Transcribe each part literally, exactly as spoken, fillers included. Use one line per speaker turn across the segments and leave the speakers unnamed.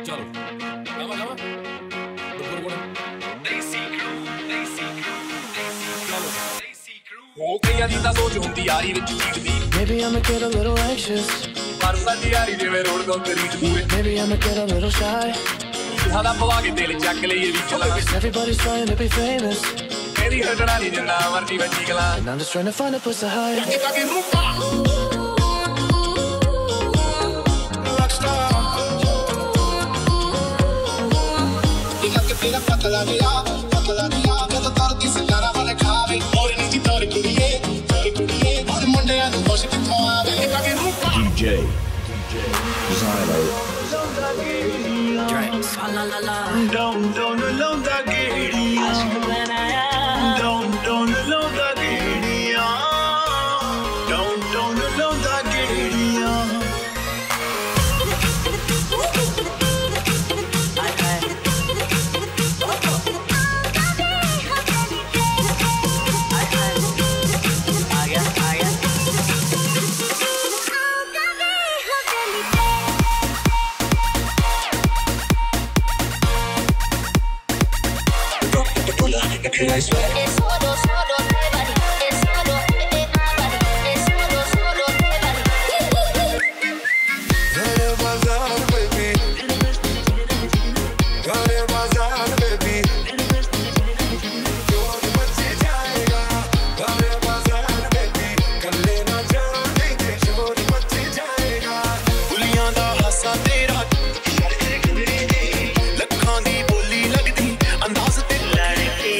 चलो गावा गावा गुड़ गुड़ देसी क्रू देसी क्रू देसी क्रू हो गई दी ता सोच हुंदी यारी विच जीत दी
Maybe I'ma get a little anxious
पर साडी यारी दे वे रोड कंक्रीट दी
Maybe I'ma get a little shy
सादा पवा के दिल चक ले ये भी चला
Everybody's trying to be famous
मेरी हटना नहीं जिंदा मर्जी बची गला
And I'm just trying to find a place to hide
तेरा पतला दिया पतला दिया मैं तो तरती सितारा वाले खावे और नीची तोरी कुड़िए तोरी कुड़िए और मुंडे आ तो खुश किथों आवे काके रूपा
D J D J Zylo
Drinks la la la
Don't don't alone da gediya Don't don't alone da gediya Don't don't alone da gediya I swear
Es solo, solo de body. Es solo de body. Es solo, solo de body.
Gane bazaar baby Gane bazaar baby Joor बच जाएगा Gane bazaar baby कर लेना जान नहीं ते जोर बच जाएगा बुलियां दा हासा तेरा यार तेरे किंदरी दी लखां दी बोली लगदी अंदाज़ ते लड़की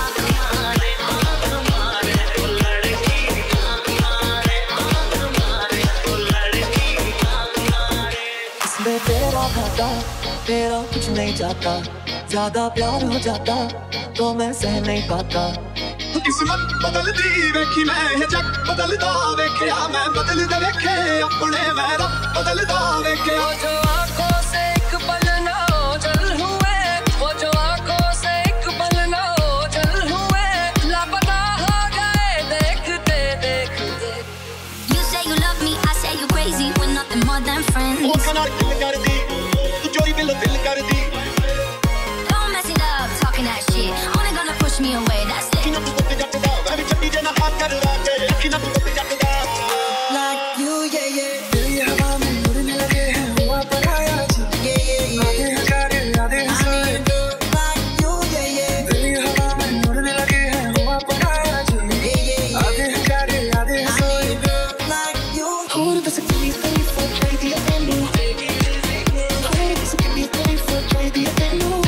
तेरा खाता तेरा कुछ नहीं जाता ज्यादा प्यार हो जाता तो मैं सह नहीं पाता
किस्मत बदलदी वेखी मैं है जग बदलदा वेखिया मैं बदलदा वेखे अपने मैं रब बदलदा वेखिया
जो आंखों से एक पल ना ओझल हुए वो जो आंखों से एक पल ना ओझल हुए लापता हो गए देखते देखते
You say you love me, I say you crazy. We're nothing more than friends.
ਉਹ ਕਨਾਲ ਦਿਲ ਕਰਦੀ ਤੂੰ ਚੋਰੀ ਦਿਲ ਦਿਲ ਕਰਦੀ
Don't mess it up, talking that shit. Only gonna push me away, that's it.
ਕਿਨਾਂ ਤੂੰ ਕੁੱਤੇ ਜੱਟਦਾ ਮੈਂ ਵੀ ਛੱਡੀ ਜੇ ਨਾ ਹੱਥ ਕਰਦਾ ਤੇ ਕਿਨਾਂ ਤੂੰ ਕੁੱਤੇ ਜੱਟਦਾ
Like you yeah yeah दिल ये हवा में उड़ने लगे हैं हुआ पराया जी yeah yeah yeah आधे हकारे आधे हंसाए Like you yeah yeah दिल ये हवा में उड़ने लगे हैं हुआ पराया जी yeah yeah yeah आधे हकारे आधे हंसाए Like you Who does it give me pay for crazy and you Who does it give me pay for crazy and you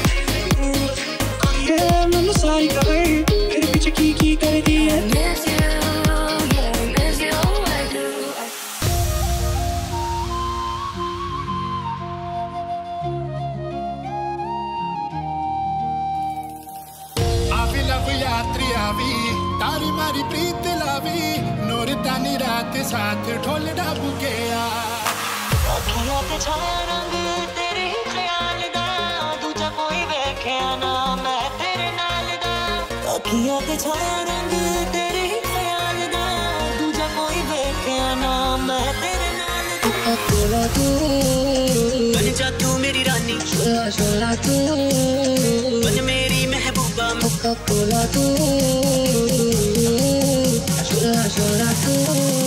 Yeah मैंने सारी कहे फिर पीछे की की कर दी है
Miss you, yeah, miss you, I do.
आवी लव यात्री आवी तारी मारी प्रीत लावी नूर तानी रात साथ ढोल डाबू गया
अखियां ते छाया रंग तेरे ही ख्याल दा दूजा कोई वेख्या ना मैं तेरे नाल दा अखियां ते छाया रंग तेरे ही ख्याल दा दूजा कोई वेख्या ना मैं तेरे नाल दा कोला तू बन जा तू मेरी रानी शोला शोला तू बन मेरी महबूबा कोका कोला तू शोला शोला तू